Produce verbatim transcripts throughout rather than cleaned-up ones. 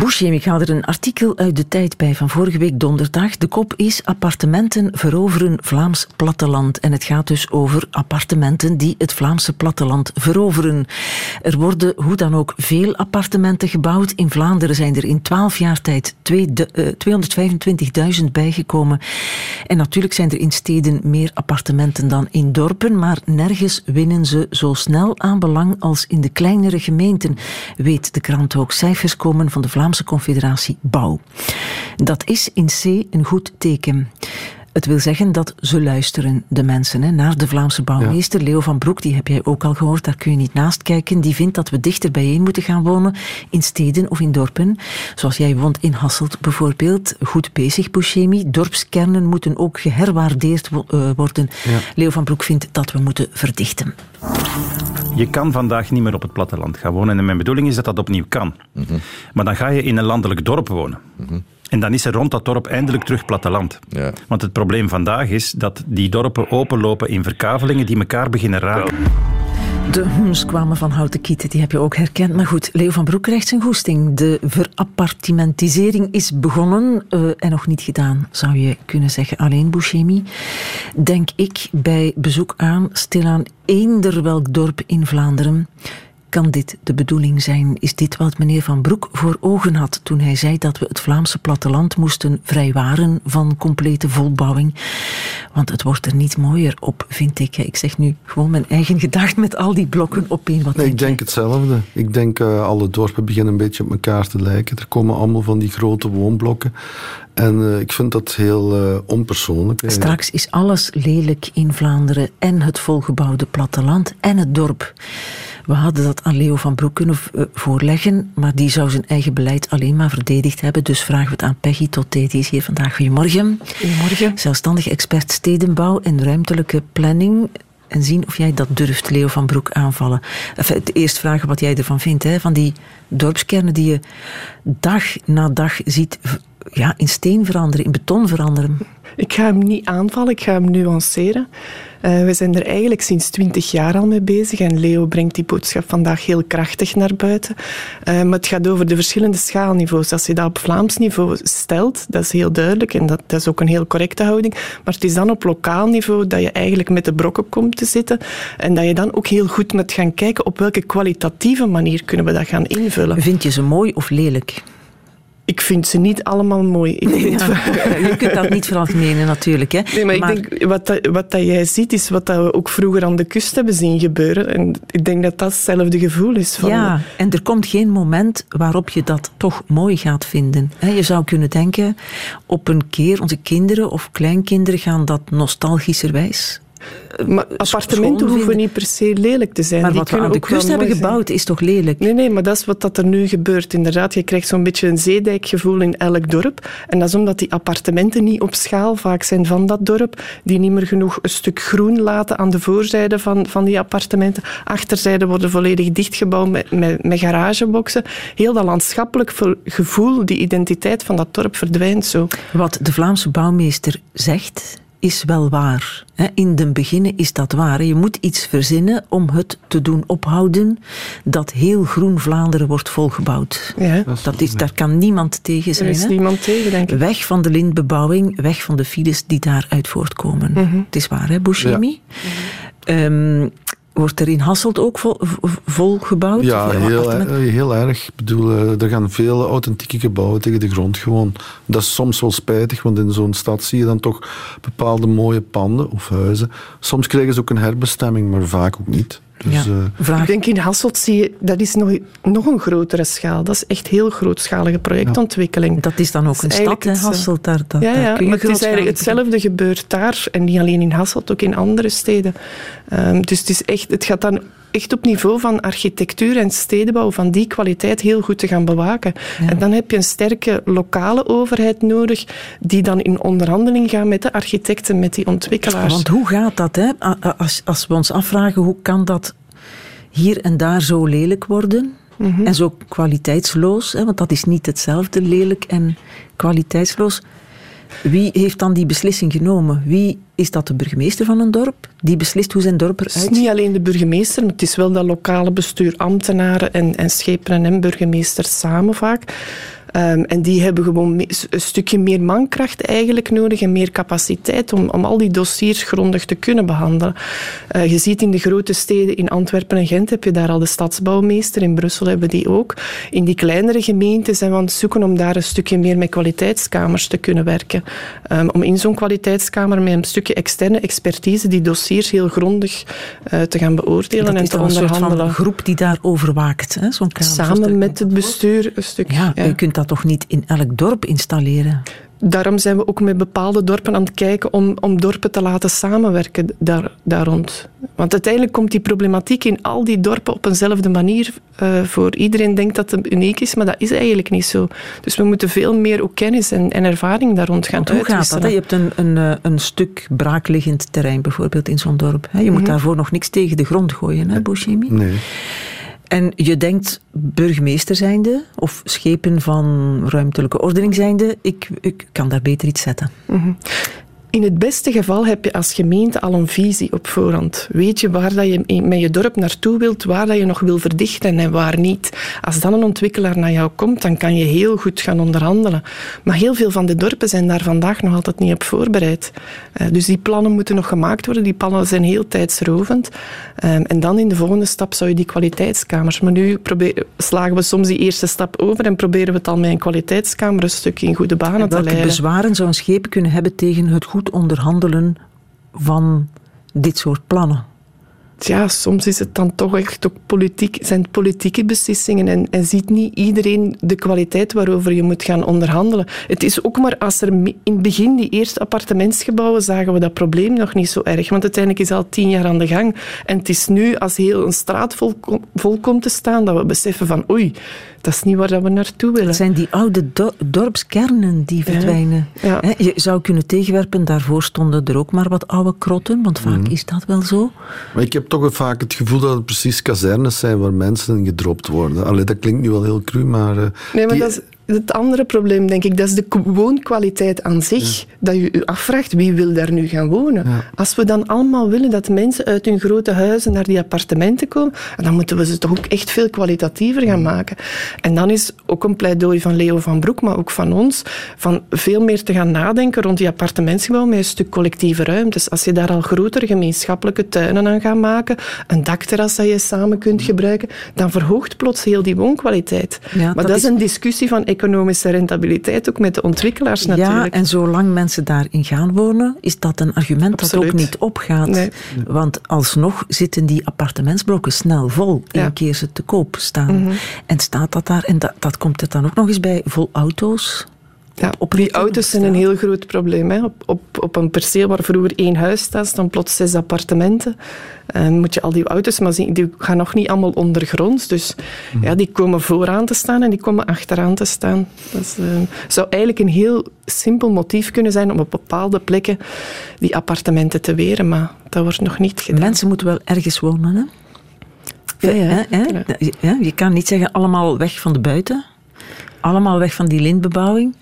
Bouchem, ik haal er een artikel uit De Tijd bij van vorige week donderdag. De kop is appartementen veroveren Vlaams platteland. En het gaat dus over appartementen die het Vlaamse platteland veroveren. Er worden hoe dan ook veel appartementen gebouwd. In Vlaanderen zijn er in twaalf jaar tijd tweehonderdvijfentwintigduizend bijgekomen. En natuurlijk zijn er in steden meer appartementen dan in dorpen, maar nergens winnen ze zo snel aan belang als in de kleinere gemeenten, weet de krant ook. Cijfers komen van de Vlaamse Confederatie Bouw. Dat is in C een goed teken. Het wil zeggen dat ze luisteren, de mensen, hè, naar de Vlaamse bouwmeester. Ja. Leo van Broek, die heb jij ook al gehoord, daar kun je niet naast kijken. Die vindt dat we dichter bijeen moeten gaan wonen, in steden of in dorpen. Zoals jij woont in Hasselt bijvoorbeeld. Goed bezig, Bouchemi. Dorpskernen moeten ook geherwaardeerd wo- uh, worden. Ja. Leo van Broek vindt dat we moeten verdichten. Je kan vandaag niet meer op het platteland gaan wonen. En mijn bedoeling is dat dat opnieuw kan. Mm-hmm. Maar dan ga je in een landelijk dorp wonen. Mm-hmm. En dan is er rond dat dorp eindelijk terug platteland. Ja. Want het probleem vandaag is dat die dorpen openlopen in verkavelingen die elkaar beginnen raken. De hums kwamen van houten kieten, die heb je ook herkend. Maar goed, Leo van Broek krijgt zijn goesting. De verappartementisering is begonnen uh, en nog niet gedaan, zou je kunnen zeggen. Alleen, Bouchemi, denk ik bij bezoek aan stilaan eender welk dorp in Vlaanderen. Kan dit de bedoeling zijn? Is dit wat meneer Van Broek voor ogen had toen hij zei dat we het Vlaamse platteland moesten vrijwaren van complete volbouwing? Want het wordt er niet mooier op, vind ik. Ik zeg nu gewoon mijn eigen gedacht met al die blokken opeen. Wat nee, denk ik denk jij? hetzelfde. Ik denk uh, alle dorpen beginnen een beetje op elkaar te lijken. Er komen allemaal van die grote woonblokken. En uh, ik vind dat heel uh, onpersoonlijk. Eigenlijk. Straks is alles lelijk in Vlaanderen en het volgebouwde platteland en het dorp. We hadden dat aan Leo van Broek kunnen voorleggen, maar die zou zijn eigen beleid alleen maar verdedigd hebben. Dus vragen we het aan Peggy Toté, die is hier vandaag. Goedemorgen. Goedemorgen. Zelfstandig expert stedenbouw en ruimtelijke planning. En zien of jij dat durft, Leo van Broek, aanvallen. Enfin, eerst vragen wat jij ervan vindt, hè, van die dorpskernen die je dag na dag ziet ja, in steen veranderen, in beton veranderen. Ik ga hem niet aanvallen, ik ga hem nuanceren. Uh, we zijn er eigenlijk sinds twintig jaar al mee bezig en Leo brengt die boodschap vandaag heel krachtig naar buiten. Uh, maar het gaat over de verschillende schaalniveaus. Als je dat op Vlaams niveau stelt, dat is heel duidelijk en dat, dat is ook een heel correcte houding. Maar het is dan op lokaal niveau dat je eigenlijk met de brokken komt te zitten en dat je dan ook heel goed moet gaan kijken op welke kwalitatieve manier kunnen we dat gaan invullen. Vind je ze mooi of lelijk? Ik vind ze niet allemaal mooi. Ik vind ja, je kunt dat niet veralgemenen natuurlijk. Hè. Nee, maar, maar ik denk, wat, dat, wat dat jij ziet, is wat dat we ook vroeger aan de kust hebben zien gebeuren. En ik denk dat dat hetzelfde gevoel is. Van ja, en er komt geen moment waarop je dat toch mooi gaat vinden. Je zou kunnen denken, op een keer onze kinderen of kleinkinderen gaan dat nostalgischerwijs. Maar appartementen hoeven niet per se lelijk te zijn. Maar Die wat we aan de kust hebben gebouwd is toch lelijk? Nee, nee, maar dat is wat dat er nu gebeurt. Inderdaad, je krijgt zo'n beetje een zeedijkgevoel in elk dorp. En dat is omdat die appartementen niet op schaal vaak zijn van dat dorp. Die niet meer genoeg een stuk groen laten aan de voorzijde van, van die appartementen. Achterzijden worden volledig dichtgebouwd met, met, met garageboxen. Heel dat landschappelijk gevoel, die identiteit van dat dorp verdwijnt zo. Wat de Vlaamse bouwmeester zegt, is wel waar. In den beginnen is dat waar. Je moet iets verzinnen om het te doen ophouden dat heel groen Vlaanderen wordt volgebouwd. Ja. Dat is, daar kan niemand tegen zijn. Er is hè? niemand tegen, denk ik. Weg van de lintbebouwing, weg van de files die daaruit voortkomen. Mm-hmm. Het is waar, hè, Bouchemi? Ja. Um, Wordt er in Hasselt ook vol, vol gebouwd? Ja, heel, heel erg. Ik bedoel, er gaan veel authentieke gebouwen tegen de grond gewoon. Dat is soms wel spijtig, want in zo'n stad zie je dan toch bepaalde mooie panden of huizen. Soms krijgen ze ook een herbestemming, maar vaak ook niet. Dus, ja, uh, ik denk in Hasselt zie je, dat is nog, nog een grotere schaal. Dat is echt heel grootschalige projectontwikkeling. Ja. Dat is dan ook een stad, hè, Hasselt. Daar, dat, ja, ja, daar kun je maar het is eigenlijk hetzelfde gebeurt daar. En niet alleen in Hasselt, ook in andere steden. Um, dus het, is echt, het gaat dan echt op niveau van architectuur en stedenbouw, van die kwaliteit heel goed te gaan bewaken. Ja. En dan heb je een sterke lokale overheid nodig, die dan in onderhandeling gaat met de architecten, met die ontwikkelaars. Want hoe gaat dat, hè? Als, als we ons afvragen, hoe kan dat hier en daar zo lelijk worden? Mm-hmm. En zo kwaliteitsloos, hè? Want dat is niet hetzelfde, lelijk en kwaliteitsloos. Wie heeft dan die beslissing genomen? Wie is dat, de burgemeester van een dorp? Die beslist hoe zijn dorp eruit ziet? Het is niet alleen de burgemeester, maar het is wel dat lokale bestuur, ambtenaren en, en schepenen en burgemeesters samen vaak. Um, en die hebben gewoon me- een stukje meer mankracht eigenlijk nodig en meer capaciteit om, om al die dossiers grondig te kunnen behandelen. Uh, je ziet in de grote steden, in Antwerpen en Gent heb je daar al de stadsbouwmeester, in Brussel hebben we die ook. In die kleinere gemeenten zijn we aan het zoeken om daar een stukje meer met kwaliteitskamers te kunnen werken. Um, om in zo'n kwaliteitskamer met een stukje externe expertise die dossiers heel grondig uh, te gaan beoordelen dat en is te dan onderhandelen. een soort van groep die daarover waakt. Hè? Zo'n kamer, Samen met het bestuur een stuk. Ja, ja. je kunt dat toch niet in elk dorp installeren? Daarom zijn we ook met bepaalde dorpen aan het kijken om, om dorpen te laten samenwerken daar, daar rond. Want uiteindelijk komt die problematiek in al die dorpen op eenzelfde manier uh, voor. Iedereen denkt dat het uniek is, maar dat is eigenlijk niet zo. Dus we moeten veel meer ook kennis en, en ervaring daar rond gaan Want hoe uitwisselen. gaat dat? Hè? Je hebt een, een, een stuk braakliggend terrein bijvoorbeeld in zo'n dorp. Je moet mm-hmm. daarvoor nog niks tegen de grond gooien, hè, Bouchemi? Nee. En je denkt, burgemeester zijnde, of schepen van ruimtelijke ordening zijnde, ik, ik kan daar beter iets zetten. Mm-hmm. In het beste geval heb je als gemeente al een visie op voorhand. Weet je waar dat je met je dorp naartoe wilt, waar dat je nog wil verdichten en waar niet. Als dan een ontwikkelaar naar jou komt, dan kan je heel goed gaan onderhandelen. Maar heel veel van de dorpen zijn daar vandaag nog altijd niet op voorbereid. Uh, dus die plannen moeten nog gemaakt worden. Die plannen zijn heel tijdsrovend. Um, en dan in de volgende stap zou je die kwaliteitskamers. Maar nu probeer, slagen we soms die eerste stap over en proberen we het al met een kwaliteitskamer een stukje in goede banen en te leiden. Welke bezwaren zou een schepen kunnen hebben tegen het goed onderhandelen van dit soort plannen? Ja, soms is het dan toch echt ook politiek, zijn het politieke beslissingen en, en ziet niet iedereen de kwaliteit waarover je moet gaan onderhandelen. Het is ook maar als er in het begin die eerste appartementsgebouwen zagen we dat probleem nog niet zo erg, want uiteindelijk is het al tien jaar aan de gang. En het is nu, als heel een straat vol, vol komt te staan, dat we beseffen van oei, dat is niet waar we naartoe willen. Het zijn die oude do- dorpskernen die verdwijnen. Ja. Ja. Je zou kunnen tegenwerpen, daarvoor stonden er ook maar wat oude krotten, want vaak mm. is dat wel zo. Maar ik heb toch vaak het gevoel dat het precies kazernes zijn waar mensen in gedropt worden. Allee, dat klinkt nu wel heel cru, maar... Uh, nee, maar die... dat is... Het andere probleem, denk ik, dat is de woonkwaliteit aan zich. Ja. Dat je je afvraagt, wie wil daar nu gaan wonen? Ja. Als we dan allemaal willen dat mensen uit hun grote huizen naar die appartementen komen, dan moeten we ze toch ook echt veel kwalitatiever gaan maken. En dan is ook een pleidooi van Leo van Broek, maar ook van ons, van veel meer te gaan nadenken rond die appartementsgebouw met een stuk collectieve ruimtes. Als je daar al grotere gemeenschappelijke tuinen aan gaat maken, een dakterras dat je samen kunt gebruiken, dan verhoogt plots heel die woonkwaliteit. Ja, maar dat, dat is een discussie van economische rentabiliteit, ook met de ontwikkelaars natuurlijk. Ja, en zolang mensen daarin gaan wonen, is dat een argument Absoluut. Dat ook niet opgaat. Nee. Want alsnog zitten die appartementsblokken snel vol, ja. één keer ze te koop staan. Mm-hmm. En staat dat daar, en dat, dat komt er dan ook nog eens bij, vol auto's. Ja, op die auto's zijn een heel groot probleem. Hè. Op, op, op een perceel waar vroeger één huis staat, staan plots zes appartementen. En moet je al die auto's maar zien, die gaan nog niet allemaal ondergronds. Dus mm. ja, die komen vooraan te staan en die komen achteraan te staan. Dat uh, zou eigenlijk een heel simpel motief kunnen zijn om op bepaalde plekken die appartementen te weren, maar dat wordt nog niet gedaan. Mensen moeten wel ergens wonen, hè? Ja, ja. Hè, hè? Ja. Ja, je kan niet zeggen allemaal weg van de buiten. Allemaal weg van die lintbebouwing.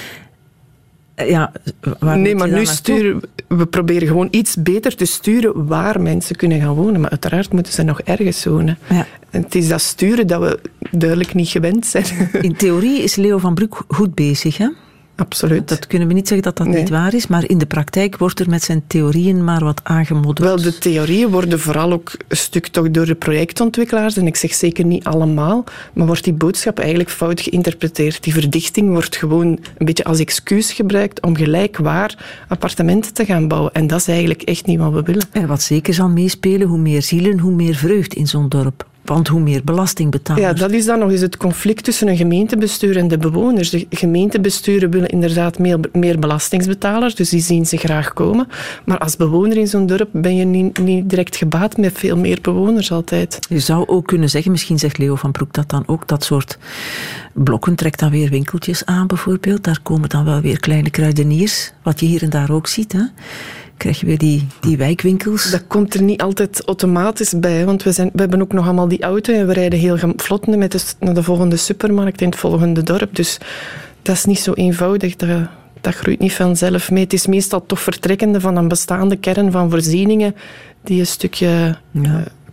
Ja, nee, maar nu sturen we proberen gewoon iets beter te sturen waar mensen kunnen gaan wonen. Maar uiteraard moeten ze nog ergens wonen. Ja. En het is dat sturen dat we duidelijk niet gewend zijn. In theorie is Leo van Broek goed bezig, hè? Absoluut. Dat kunnen we niet zeggen dat dat nee. niet waar is, maar in de praktijk wordt er met zijn theorieën maar wat aangemodderd. Wel, de theorieën worden vooral ook een stuk toch door de projectontwikkelaars, en ik zeg zeker niet allemaal, maar wordt die boodschap eigenlijk fout geïnterpreteerd. Die verdichting wordt gewoon een beetje als excuus gebruikt om gelijk waar appartementen te gaan bouwen. En dat is eigenlijk echt niet wat we willen. En wat zeker zal meespelen, hoe meer zielen, hoe meer vreugd in zo'n dorp. Want hoe meer belasting betalen. Ja, dat is dan nog eens het conflict tussen een gemeentebestuur en de bewoners. De gemeentebesturen willen inderdaad meer, meer belastingsbetalers, dus die zien ze graag komen. Maar als bewoner in zo'n dorp ben je niet, niet direct gebaat met veel meer bewoners altijd. Je zou ook kunnen zeggen, misschien zegt Leo van Broek dat dan ook, dat soort blokken trekt dan weer winkeltjes aan bijvoorbeeld. Daar komen dan wel weer kleine kruideniers, wat je hier en daar ook ziet, hè. Krijg je weer die, die wijkwinkels? Dat komt er niet altijd automatisch bij, want we, zijn, we hebben ook nog allemaal die auto en we rijden heel vlot met de, naar de volgende supermarkt in het volgende dorp. Dus dat is niet zo eenvoudig, dat, dat groeit niet vanzelf mee. Het is meestal toch vertrekkende van een bestaande kern van voorzieningen die een stukje ja. uh,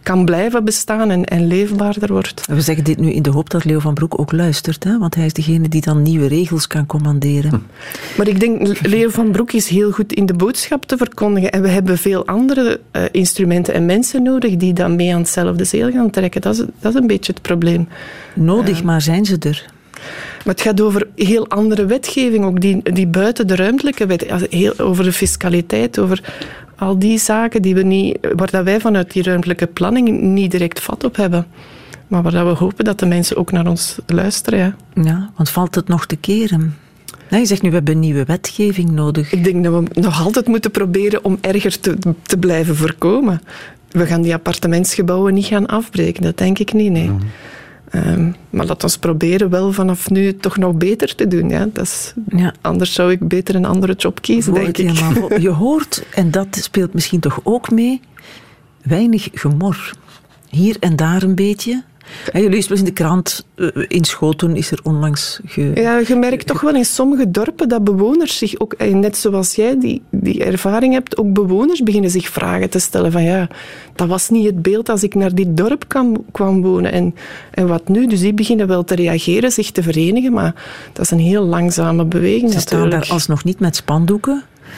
kan blijven bestaan en, en leefbaarder wordt. We zeggen dit nu in de hoop dat Leo van Broek ook luistert, hè? Want hij is degene die dan nieuwe regels kan commanderen. Hm. Maar ik denk, Leo van Broek is heel goed in de boodschap te verkondigen en we hebben veel andere uh, instrumenten en mensen nodig die dan mee aan hetzelfde zeel gaan trekken. Dat is, dat is een beetje het probleem. Nodig, uh, maar zijn ze er? Maar het gaat over heel andere wetgeving, ook die, die buiten de ruimtelijke wet, heel, over de fiscaliteit, over al die zaken die we niet, waar dat wij vanuit die ruimtelijke planning niet direct vat op hebben. Maar waar dat we hopen dat de mensen ook naar ons luisteren. Ja, ja, want valt het nog te keren? Nee, je zegt nu, we hebben nieuwe wetgeving nodig. Ik denk dat we nog altijd moeten proberen om erger te, te blijven voorkomen. We gaan die appartementsgebouwen niet gaan afbreken, dat denk ik niet, nee. Mm. Um, maar laat ons proberen wel vanaf nu toch nog beter te doen. Ja? Dat is, ja. Anders zou ik beter een andere job kiezen, denk ik. Helemaal. Je hoort, en dat speelt misschien toch ook mee, weinig gemor. Hier en daar een beetje. Ja, je leest wel in de krant, in Schoten is er onlangs... Ge... Ja, je merkt toch wel in sommige dorpen dat bewoners zich ook, net zoals jij die, die ervaring hebt, ook bewoners beginnen zich vragen te stellen van ja, dat was niet het beeld als ik naar dit dorp kwam, kwam wonen. En, en wat nu? Dus die beginnen wel te reageren, zich te verenigen, maar dat is een heel langzame beweging. Ze staan daar alsnog niet met spandoeken.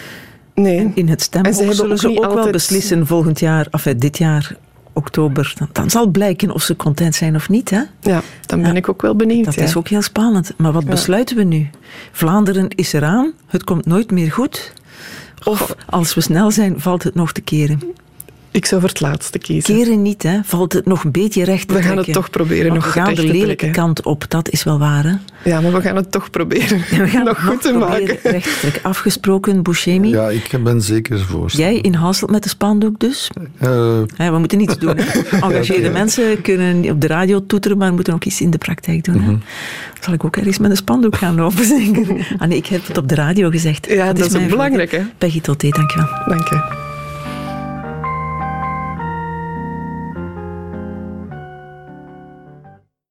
Nee. En in het stemhok zullen ook ze ook altijd... wel beslissen volgend jaar, of dit jaar... oktober, dan, dan zal blijken of ze content zijn of niet. Hè? Ja, dan ben ja, ik ook wel benieuwd. Dat ja. is ook heel spannend. Maar wat ja. besluiten we nu? Vlaanderen is eraan, het komt nooit meer goed. Of Goh. als we snel zijn, valt het nog te keren? Ik zou voor het laatste kiezen. Keren niet, hè? Valt het nog een beetje recht te we trekken? We gaan het toch proberen maar nog we gaan recht de lelijke trekken. kant op, dat is wel waar. Hè? Ja, maar we gaan het toch proberen ja, we gaan nog goed te maken. Recht te trekken. Afgesproken, Buscemi? Ja, ik ben zeker voor. Jij in Hasselt met de spandoek dus? Uh, ja, we moeten niets doen. Engageerde okay. mensen kunnen op de radio toeteren, maar moeten ook iets in de praktijk doen. Mm-hmm. Hè? Zal ik ook ergens met een spandoek gaan lopen zingen? Ah nee, ik heb het op de radio gezegd. Ja, dat, dat is, is ook belangrijk. Hè? Peggy Toté, dank je wel. Dank je.